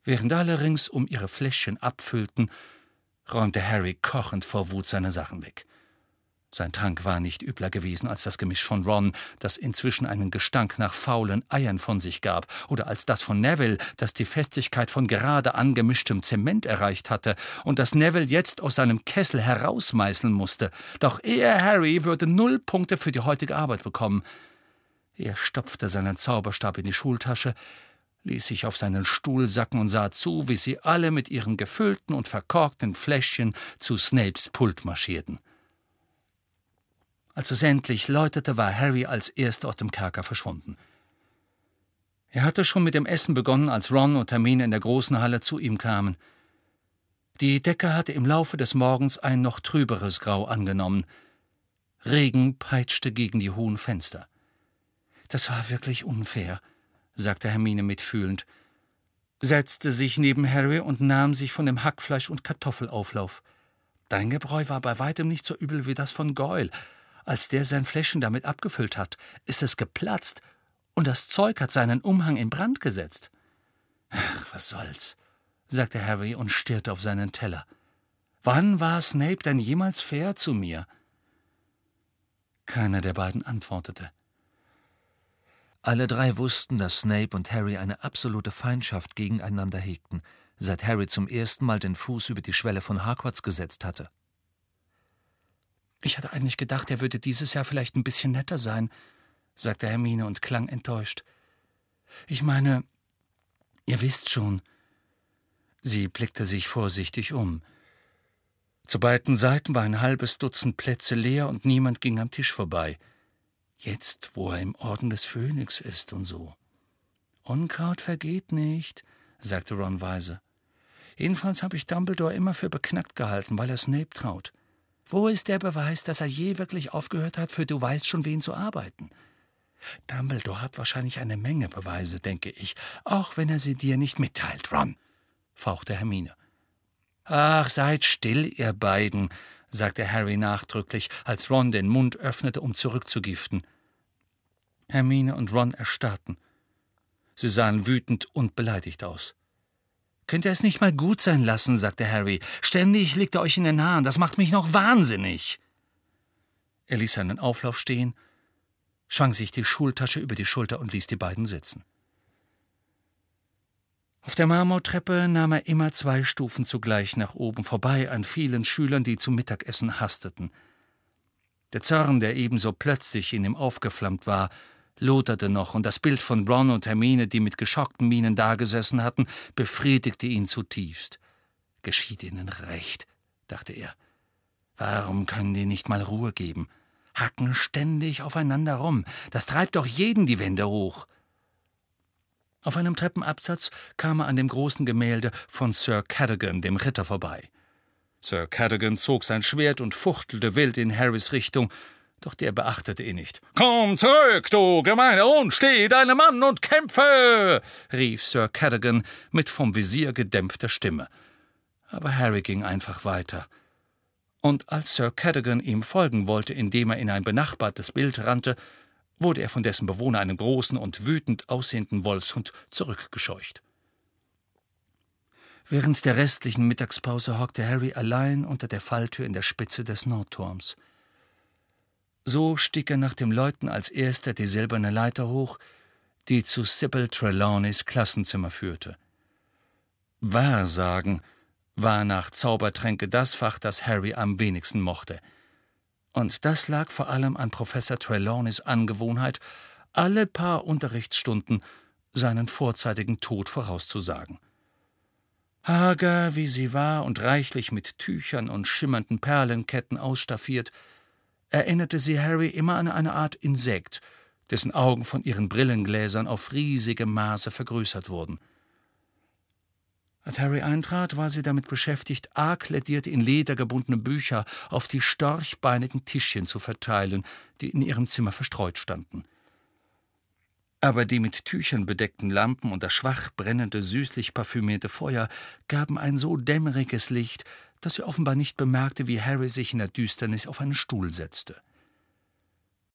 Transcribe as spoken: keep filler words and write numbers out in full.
Während alle ringsum ihre Fläschchen abfüllten, räumte Harry kochend vor Wut seine Sachen weg. Sein Trank war nicht übler gewesen als das Gemisch von Ron, das inzwischen einen Gestank nach faulen Eiern von sich gab, oder als das von Neville, das die Festigkeit von gerade angemischtem Zement erreicht hatte und das Neville jetzt aus seinem Kessel herausmeißeln musste. Doch er, Harry, würde null Punkte für die heutige Arbeit bekommen. Er stopfte seinen Zauberstab in die Schultasche, ließ sich auf seinen Stuhl sacken und sah zu, wie sie alle mit ihren gefüllten und verkorkten Fläschchen zu Snapes Pult marschierten. Als es endlich läutete, war Harry als Erster aus dem Kerker verschwunden. Er hatte schon mit dem Essen begonnen, als Ron und Hermine in der großen Halle zu ihm kamen. Die Decke hatte im Laufe des Morgens ein noch trüberes Grau angenommen. Regen peitschte gegen die hohen Fenster. »Das war wirklich unfair«, sagte Hermine mitfühlend, setzte sich neben Harry und nahm sich von dem Hackfleisch- und Kartoffelauflauf. »Dein Gebräu war bei weitem nicht so übel wie das von Goyle. Als der sein Fläschchen damit abgefüllt hat, ist es geplatzt und das Zeug hat seinen Umhang in Brand gesetzt.« »Ach, was soll's«, sagte Harry und stierte auf seinen Teller. »Wann war Snape denn jemals fair zu mir?« Keiner der beiden antwortete. Alle drei wussten, dass Snape und Harry eine absolute Feindschaft gegeneinander hegten, seit Harry zum ersten Mal den Fuß über die Schwelle von Hogwarts gesetzt hatte. »Ich hatte eigentlich gedacht, er würde dieses Jahr vielleicht ein bisschen netter sein«, sagte Hermine und klang enttäuscht. »Ich meine, ihr wisst schon.« Sie blickte sich vorsichtig um. Zu beiden Seiten war ein halbes Dutzend Plätze leer und niemand ging am Tisch vorbei. Jetzt, wo er im Orden des Phönix ist und so. »Unkraut vergeht nicht«, sagte Ron weise. »Jedenfalls habe ich Dumbledore immer für beknackt gehalten, weil er Snape traut. Wo ist der Beweis, dass er je wirklich aufgehört hat, für du weißt schon wen zu arbeiten? Dumbledore hat wahrscheinlich eine Menge Beweise, denke ich, auch wenn er sie dir nicht mitteilt, Ron«, fauchte Hermine. »Ach, seid still, ihr beiden«, sagte Harry nachdrücklich, als Ron den Mund öffnete, um zurückzugiften. Hermine und Ron erstarrten. Sie sahen wütend und beleidigt aus. »Könnt ihr es nicht mal gut sein lassen«, sagte Harry. »Ständig liegt er euch in den Haaren, das macht mich noch wahnsinnig.« Er ließ seinen Auflauf stehen, schwang sich die Schultasche über die Schulter und ließ die beiden sitzen. Auf der Marmortreppe nahm er immer zwei Stufen zugleich nach oben, vorbei an vielen Schülern, die zum Mittagessen hasteten. Der Zorn, der ebenso plötzlich in ihm aufgeflammt war, loderte noch, und das Bild von Ron und Hermine, die mit geschockten Mienen dagesessen hatten, befriedigte ihn zutiefst. »Geschieht ihnen recht«, dachte er. »Warum können die nicht mal Ruhe geben? Hacken ständig aufeinander rum. Das treibt doch jeden die Wände hoch.« Auf einem Treppenabsatz kam er an dem großen Gemälde von Sir Cadogan, dem Ritter, vorbei. Sir Cadogan zog sein Schwert und fuchtelte wild in Harrys Richtung, doch der beachtete ihn nicht. »Komm zurück, du gemeiner Hund, steh deinem Mann und kämpfe«, rief Sir Cadogan mit vom Visier gedämpfter Stimme. Aber Harry ging einfach weiter. Und als Sir Cadogan ihm folgen wollte, indem er in ein benachbartes Bild rannte, wurde er von dessen Bewohner, einem großen und wütend aussehenden Wolfshund, zurückgescheucht. Während der restlichen Mittagspause hockte Harry allein unter der Falltür in der Spitze des Nordturms. So stieg er nach dem Läuten als erster die silberne Leiter hoch, die zu Sybil Trelawneys Klassenzimmer führte. Wahrsagen war nach Zaubertränke das Fach, das Harry am wenigsten mochte. Und das lag vor allem an Professor Trelawneys Angewohnheit, alle paar Unterrichtsstunden seinen vorzeitigen Tod vorauszusagen. Hager, wie sie war und reichlich mit Tüchern und schimmernden Perlenketten ausstaffiert, erinnerte sie Harry immer an eine Art Insekt, dessen Augen von ihren Brillengläsern auf riesige Maße vergrößert wurden. Als Harry eintrat, war sie damit beschäftigt, arg ledierte in Leder gebundene Bücher auf die storchbeinigen Tischchen zu verteilen, die in ihrem Zimmer verstreut standen. Aber die mit Tüchern bedeckten Lampen und das schwach brennende, süßlich parfümierte Feuer gaben ein so dämmeriges Licht, dass sie offenbar nicht bemerkte, wie Harry sich in der Düsternis auf einen Stuhl setzte.